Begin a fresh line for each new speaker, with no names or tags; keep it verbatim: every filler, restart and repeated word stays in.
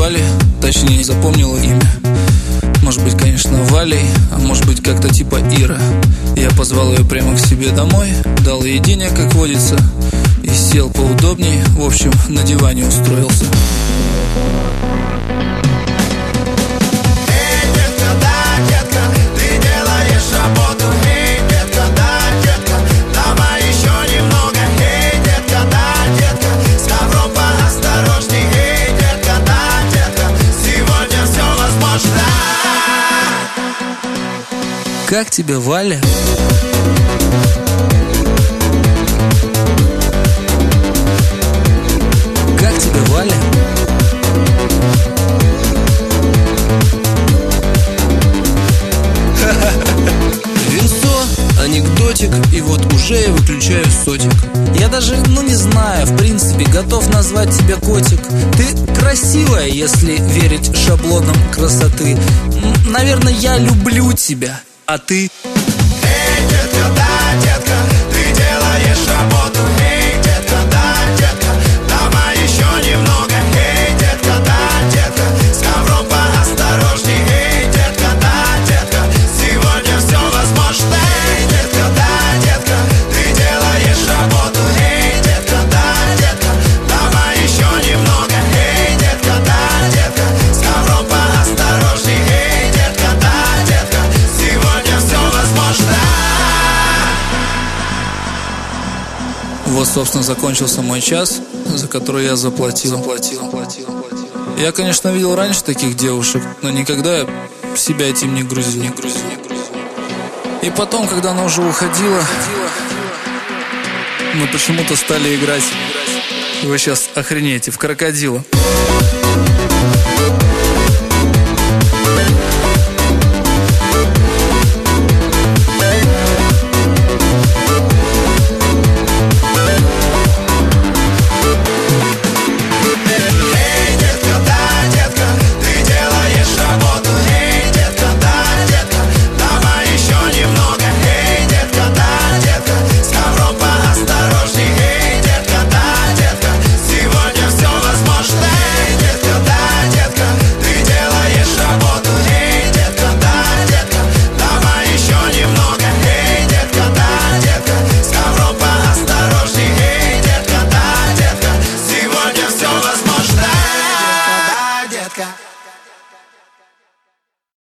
звали, точнее не запомнила имя. Может быть, конечно, Валей, а может быть, как-то типа Ира. Я позвал ее прямо к себе домой, дал ей денег, как водится, и сел поудобней, в общем, на диване устроился. Как тебе, Валя? Как тебе, Валя? Винцо, анекдотик, и вот уже я выключаю сотик. Я даже, ну не знаю, в принципе, готов назвать тебя котик. Ты красивая, если верить шаблонам красоты. Наверное, я люблю тебя. А ты?
Эй, детка, да, детка, ты делаешь работу. Эй, детка, да, детка, давай еще немного. Эй, детка, да, детка, с ковром поосторожней. Эй, детка, да, детка, сегодня все возможно. Эй, детка, да, детка, ты делаешь работу. Эй, детка, да, детка, давай еще немного. Эй, детка, да, детка, с ковром поосторожней. Эй, детка, да, детка, сегодня все возможно.
Вот, собственно, закончился мой час, за который я заплатил. заплатил, заплатил, заплатил. Я, конечно, видел раньше таких девушек, но никогда себя этим не грузил, не грузил, не грузил. И потом, когда она уже уходила, мы почему-то стали играть. Вы сейчас охренеете, в крокодила.